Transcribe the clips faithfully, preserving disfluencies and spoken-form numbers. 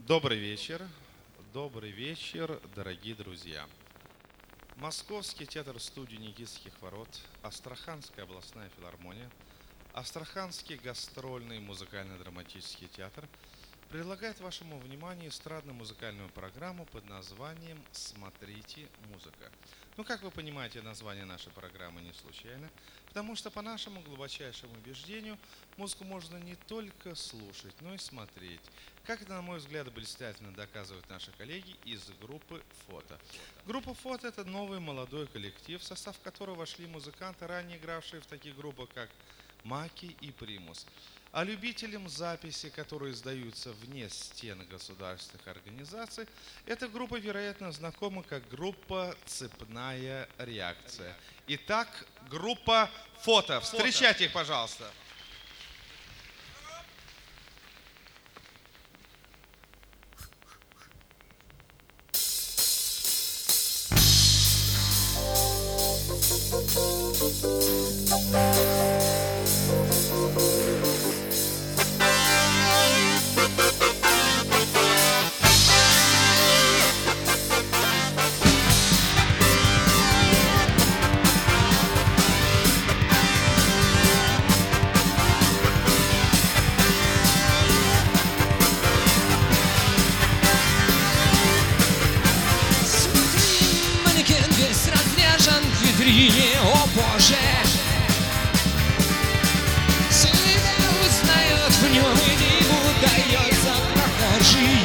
Добрый вечер, добрый вечер, дорогие друзья. Московский театр-студия Никитских ворот, Астраханская областная филармония, Астраханский гастрольный музыкально-драматический театр предлагает вашему вниманию эстрадно-музыкальную программу под названием «Смотрите, музыка». Ну, как вы понимаете, название нашей программы не случайно, потому что, по нашему глубочайшему убеждению, музыку можно не только слушать, но и смотреть. Как это, на мой взгляд, блистательно доказывают наши коллеги из группы «Фото». Группа «Фото» — это новый молодой коллектив, в состав которого вошли музыканты, ранее игравшие в таких группах, как «Маки» и «Примус». А любителям записи, которые издаются вне стен государственных организаций, эта группа, вероятно, знакома как группа «Цепная реакция». Итак, группа «Фото». Встречайте их, пожалуйста. О Боже, себя узнает в нем и диву дается прохожий.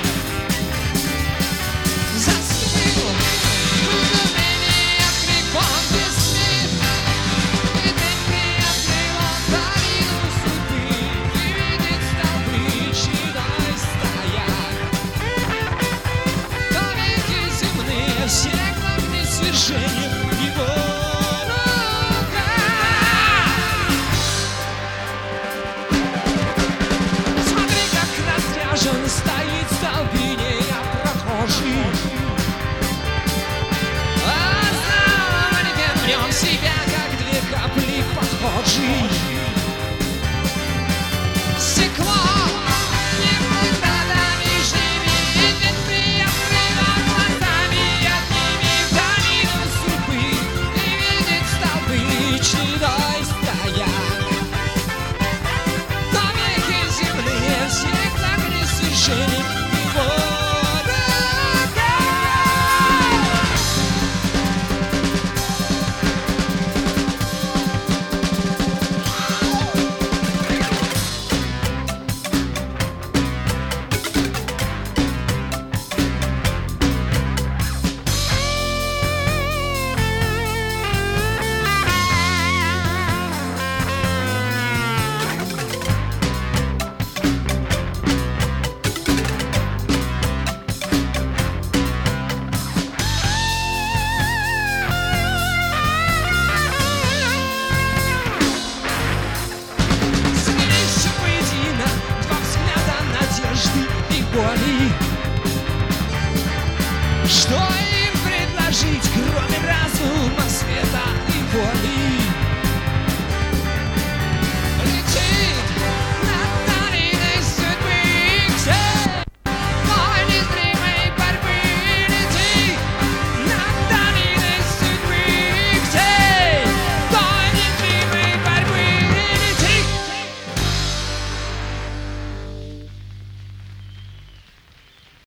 Застыл в изумлении криком весны, и дверь приоткрыла долину судьбы, и видит столбы чьи-то стоят. Домики земные, все главные свержения его. Стоит в столбине, я прохожий. А знаменем в нем себя, как две капли похожий. Стекло никуда меж ними, и дверь приоткрыла глазами, от ними в долину судьбы, и видит столбы чьи-то стоят. Домики земные, все священник его. Боли.